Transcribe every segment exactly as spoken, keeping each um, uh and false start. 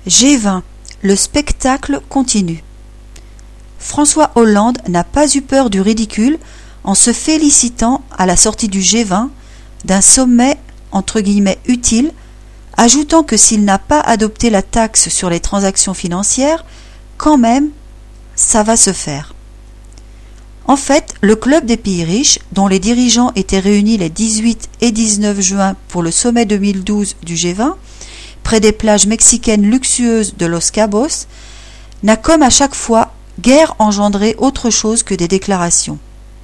G vingt, le spectacle continue. François Hollande n'a pas eu peur du ridicule en se félicitant à la sortie du G vingt d'un sommet entre guillemets utile, ajoutant que s'il n'a pas adopté la taxe sur les transactions financières, quand même, ça va se faire. En fait, le club des pays riches, dont les dirigeants étaient réunis les dix-huit et dix-neuf juin pour le sommet deux mille douze du G vingt, près des plages mexicaines luxueuses de Los Cabos, n'a comme à chaque fois guère engendré autre chose que des déclarations.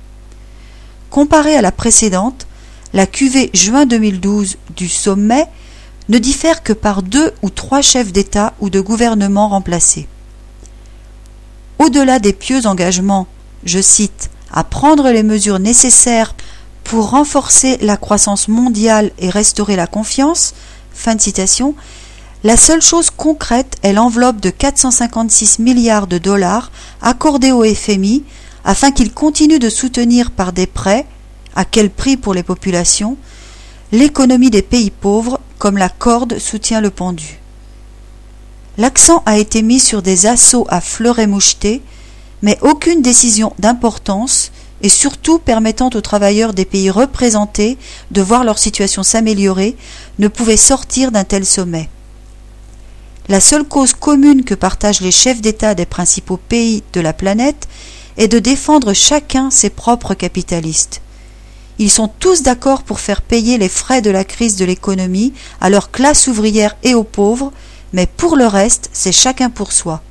Comparée à la précédente, la cuvée juin deux mille douze du sommet ne diffère que par deux ou trois chefs d'État ou de gouvernement remplacés. Au-delà des pieux engagements, je cite, à prendre les mesures nécessaires pour renforcer la croissance mondiale et restaurer la confiance, fin de citation, la seule chose concrète est l'enveloppe de quatre cent cinquante-six milliards de dollars accordée au F M I afin qu'il continue de soutenir par des prêts, à quel prix pour les populations, l'économie des pays pauvres comme la corde soutient le pendu. L'accent a été mis sur des assauts à fleuret moucheté, mais aucune décision d'importance et surtout permettant aux travailleurs des pays représentés de voir leur situation s'améliorer ne pouvait sortir d'un tel sommet. La seule cause commune que partagent les chefs d'État des principaux pays de la planète est de défendre chacun ses propres capitalistes. Ils sont tous d'accord pour faire payer les frais de la crise de l'économie à leur classe ouvrière et aux pauvres, mais pour le reste, c'est chacun pour soi.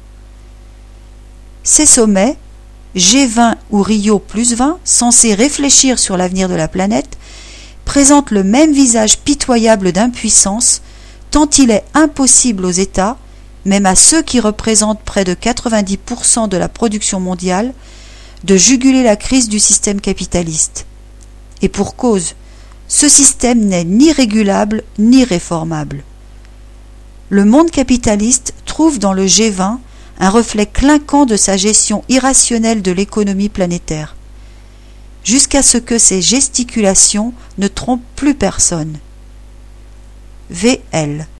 Ces sommets, G vingt ou Rio plus vingt, censés réfléchir sur l'avenir de la planète, présentent le même visage pitoyable d'impuissance, tant il est impossible aux États, même à ceux qui représentent près de quatre-vingt-dix pour cent de la production mondiale, de juguler la crise du système capitaliste. Et pour cause, ce système n'est ni régulable ni réformable. Le monde capitaliste trouve dans le G vingt un reflet clinquant de sa gestion irrationnelle de l'économie planétaire, jusqu'à ce que ces gesticulations ne trompent plus personne. V L